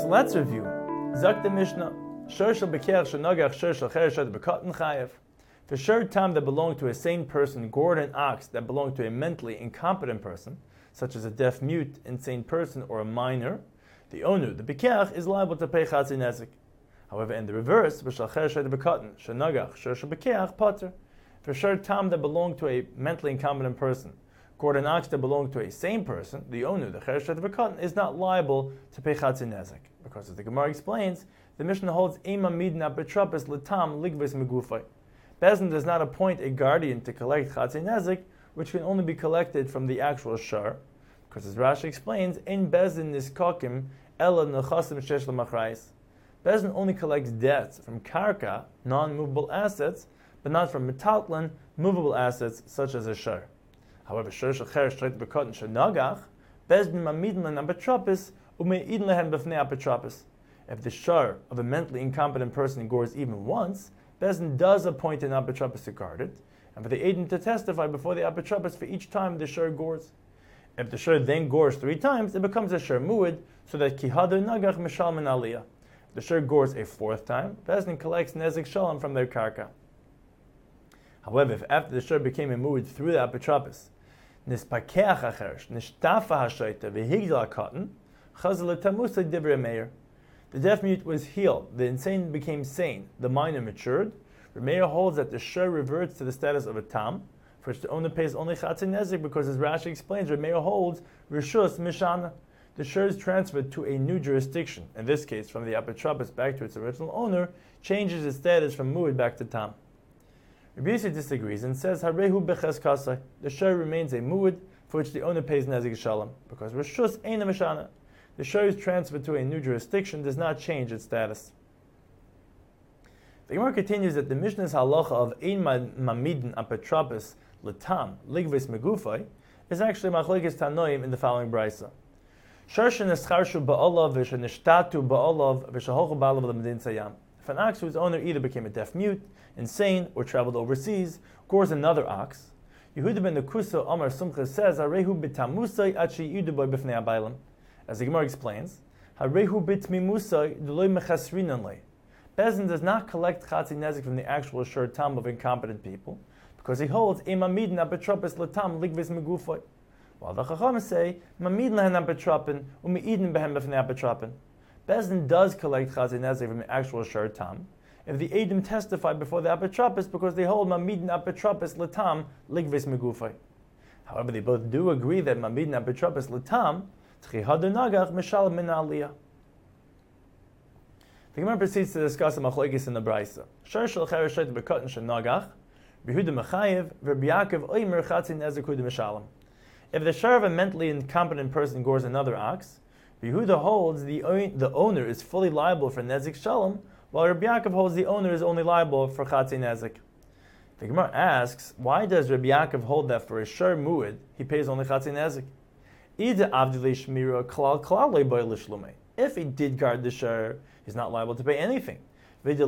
let's review. Zak the Mishnah, Shor shel bekeach shenagach shor shel cheresh shel bekaten chayev. For shor tam that belonged to a sane person, gored an ox that belonged to a mentally incompetent person, such as a deaf mute, insane person, or a minor, the owner, the bekeach, is liable to pay chatzi nezik. However, in the reverse, v'shel cheresh shel bekaten shenagach shor shel bekeach pater. For shor tam that belonged to a mentally incompetent person, gored an ox that belonged to a sane person, the owner, the cheresh shel bekaten, is not liable to pay chatzi nezik. Because as the Gemara explains, the Mishnah holds Ema midna betrapis letam ligvis megufay. Bezdin does not appoint a guardian to collect chatzi nezik, which can only be collected from the actual shar. Because as Rashi explains, in Bezdin niskakim ela nechasim shesh lemachrayis. Bezdin only collects debts from karka, non-movable assets, but not from metaltlin, movable assets such as a shar. However, shor shel cheresh shel bekaten shenagach, Bezdin mamidin lenan betrapis umeidin lehen b'fnei apetrapis. If the shar of a mentally incompetent person gores even once, Bezdin does appoint an apetrapis to guard it, and for the agent to testify before the apetrapis for each time the shar gores. If the shar then gores 3 times, it becomes a shar muad, so that kihadu nagach mishal min aliyah. If the shar gores a 4th time, Bezdin collects nezik shalom from their karka. However, if after the shar became a muad through the apetrapis, nispakeach achersh, nishtafa hashaita, v'higdal katan, chazal tamusa divrei meir. The deaf mute was healed, the insane became sane, the minor matured. Remeir holds that the shar reverts to the status of a tam, for which the owner pays only chatzi nezik, because as Rashi explains, Remeir holds rishus mishana. The shar is transferred to a new jurisdiction, in this case from the apetrapis back to its original owner, changes its status from muad back to tam. Rabbi Yossi disagrees and says harehu beches kasai. The shar remains a muad, for which the owner pays nezik shalom, because rishus eina mishana. The shar is transferred to a new jurisdiction, does not change its status. The Gemara continues that the Mishnah's halacha of ein mamidin apetrapis letam ligvis megufay is actually machlekes tanoim in the following brisa. Shar shenescharshu ba'olav v'shenishtatu ba'olav v'sheholchu ba'olav l'medin sayam. If an ox whose owner either became a deaf mute, insane, or traveled overseas, gores another ox, Yehuda ben Nekusa Amar Sumcha says harehu b'tamusay achi yidu boy b'fnei abaylam. As the Gemara explains, harehu bitmimusay deloy mechasrinan lei. Bezdin does not collect chatzi nezik from the actual shor tam of incompetent people, because he holds ema midin apetrapis letam ligvis megufay. While the Chacham say mamidin lehen apetrapin umeidin behem b'fnei apetrapin. Bezdin does collect chatzi nezik from the actual shor tam if the edim testify before the apetrapis, because they hold mamidin apetrapis letam ligvis megufay. However, they both do agree that mamidin apetrapis letam the Gemara proceeds to discuss a machlokes in the brisa. Shor shel cheresh shel bekaten shenagach, Yehuda mechayev, Rabbi Yaakov oimer chatzi nezik hu mishalem. If the shor of a mentally incompetent person gores another ox, Yehuda holds the owner is fully liable for nezik shalom, while Rabbi Yaakov holds the owner is only liable for chatzi nezik. The Gemara asks, why does Rabbi Yaakov hold that for a shor muad he pays only chatzi nezik? If he did guard the shar, he's not liable to pay anything. And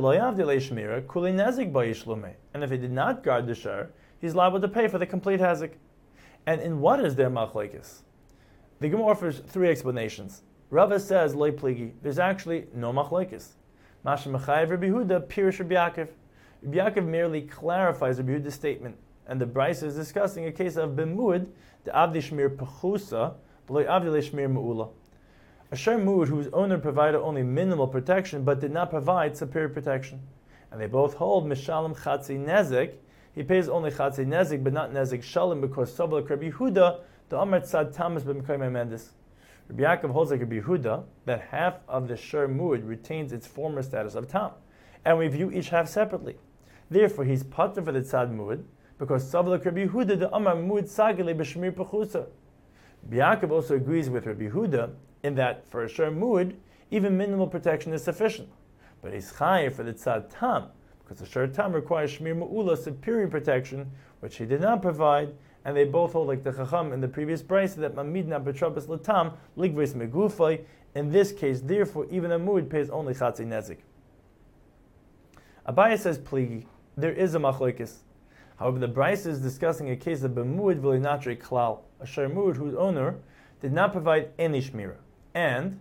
if he did not guard the shar, he's liable to pay for the complete hazik. And in what is their machlekes? The Gemara offers 3 explanations. Rava says, Loi pligi, there's actually no machlekes. Masha mechayev Rabbi Yehuda, Pirish Rabbi Yaakov. Rabbi Yaakov merely clarifies Rabbi Yehuda's statement, and the brisa is discussing a case of bemud, the avdi shmir pechusa, b'loi avdi leishmir me'ula. A shar muad whose owner provided only minimal protection, but did not provide superior protection. And they both hold mishalem chatzi nezik, he pays only chatzi nezik, but not nezik shalom, because sabla Rabbi Yehuda, the amar tzad tamas b'mekayim mendes. Rabbi Yaakov holds like Rabbi Yehuda, that half of the shar muad retains its former status of tam, and we view each half separately. Therefore, he's pater for the tzad muad, because sabla Rabbi Yehuda the amar muad sagile b'shmir pechusa. Rabbi Yaakov also agrees with Rabbi Yehuda in that for a shor muad, even minimal protection is sufficient. But he's chayev for the tzad tam, because the shor tam requires shmir me'ula, superior protection, which he did not provide, and they both hold like the Chacham in the previous brisa that mamidin apetrapis letam ligvis megufay. In this case, therefore, even a muad pays only chatzi nezik. Abaye says pligi, there is a machlokes. However, the brisa is discussing a case of b'muad v'linatre klal, a shor muad whose owner did not provide any shmira, and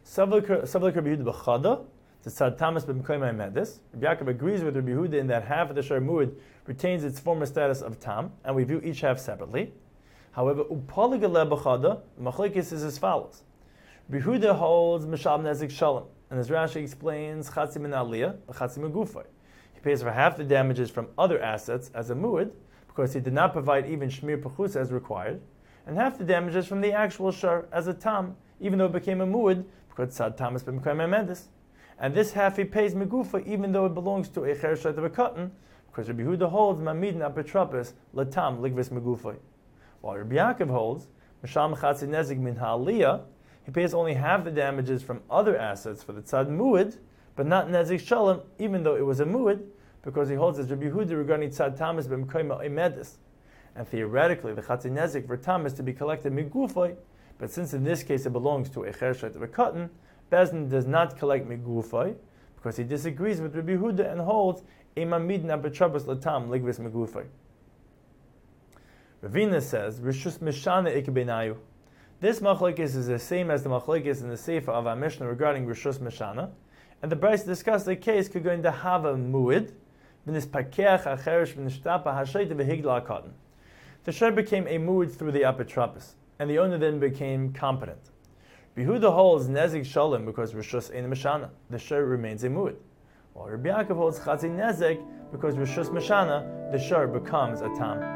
Savlik Rabbi Yehuda b'chada, the tzad tamas b'mkoyim medis. Rabbi Yaakov agrees with Rabbi Yehuda in that half of the shar muad retains its former status of tam, and we view each half separately. However, upaligale b'chada, the machlekes is as follows. Rabbi Yehuda holds mishal nezik shalom, and as Rashi explains, chatzi min aliyah, chatzi min gufay. He pays for half the damages from other assets as a muad, because he did not provide even shmir pechus as required, and half the damages from the actual shar as a tam, even though it became a muad, because tzad tamas b'mkoyim medis. And this half he pays megufa, even though it belongs to a cher shayt of a cotton, because Rabbi Yehuda holds mamidin apetropis latam ligvis megufa. While Rabbi Yaakov holds mishal mechatzi nezik min ha'aliyah, he pays only half the damages from other assets for the tzad muad, but not nezik shalom, even though it was a muad, because he holds as Rabbi Yehuda regarding tzad tamas b'mkoyim medis. And theoretically, the chatzi nezik for tam is to be collected migufay, but since in this case it belongs to a cher shayt of a cotton, Bezdin does not collect migufay because he disagrees with Rabbi Yehuda and holds emamid na betrabas latam ligvis migufay. Ravina says rishus mishana ikebenayu. This machlekes is the same as the machlekes in the sefer of our Mishnah regarding rishus mishana, and the Bryce discussed the case could go into hava muid b'nis pakeach acherish b'nishtapa hashayt v'higla cotton. The shar became a muid through the apotropos, and the owner then became competent. Yehuda holds nezik shalom because rishus ein mishana. The shar remains a muad. While Rabbi Yaakov holds chatzi nezik because rishus mishana. The shar becomes a tam.